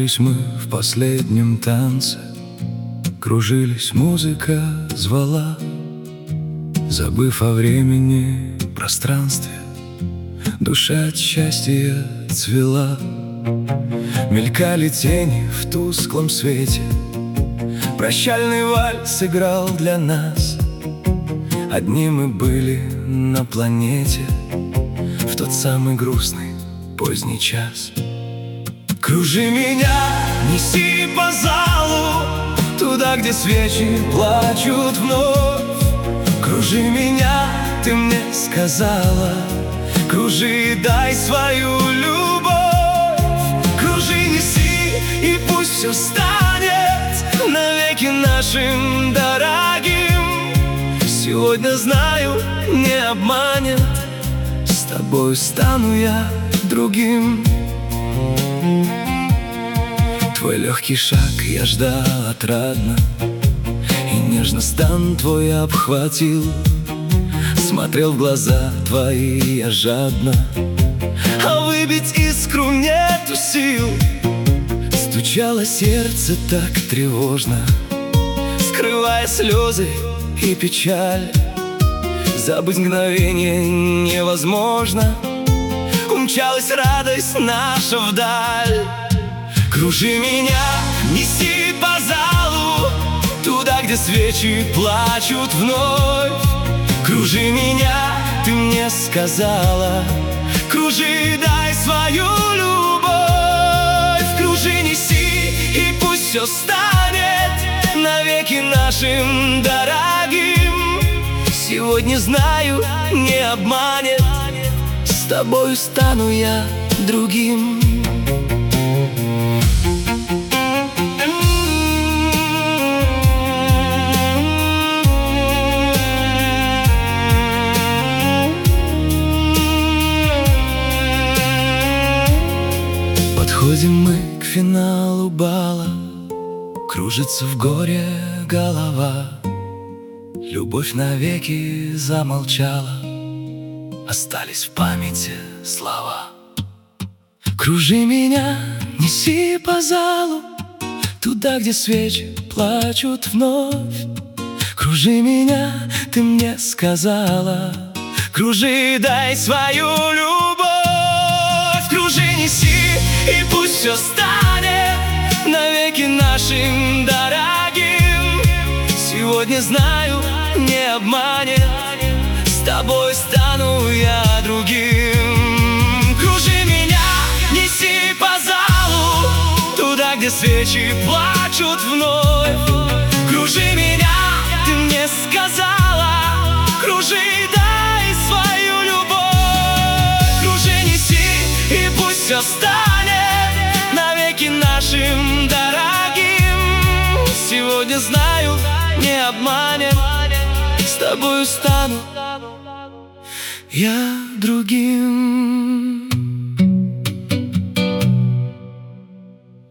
Кружились мы в последнем танце, кружились, музыка звала, забыв о времени, пространстве, душа от счастья цвела. Мелькали тени в тусклом свете, прощальный вальс играл для нас. Одни мы были на планете в тот самый грустный поздний час. Кружи меня, неси по залу, туда, где свечи плачут вновь. Кружи меня, ты мне сказала, кружи, дай свою любовь. Кружи, неси, и пусть все станет навеки нашим дорогим. Сегодня знаю, не обманет, с тобой стану я другим. Твой легкий шаг я ждал отрадно, и нежно стан твой обхватил. Смотрел в глаза твои я жадно, а выбить искру нету сил. Стучало сердце так тревожно, скрывая слезы и печаль. Забыть мгновение невозможно, умчалась радость наша вдаль. Кружи меня, неси по залу, туда, где свечи плачут вновь. Кружи меня, ты мне сказала, кружи, дай свою любовь. Кружи, неси, и пусть все станет навеки нашим дорогим. Сегодня знаю, не обманет, с тобою стану я другим. Подходим мы к финалу бала, кружится в горе голова. Любовь навеки замолчала, остались в памяти слова. Кружи меня, неси по залу, туда, где свечи плачут вновь. Кружи меня, ты мне сказала, кружи, дай свою любовь. Кружи, неси, и пусть все станет навеки нашим дорогим. Сегодня знаю, не обманет, с тобой стану я другим. Кружи меня, неси по залу, туда, где свечи плачут вновь. Кружи меня, ты мне сказала, кружи, дай свою любовь. Кружи, неси, и пусть все станет навеки нашим дорогим. Сегодня знаю, не обманет, с тобою стану я другим.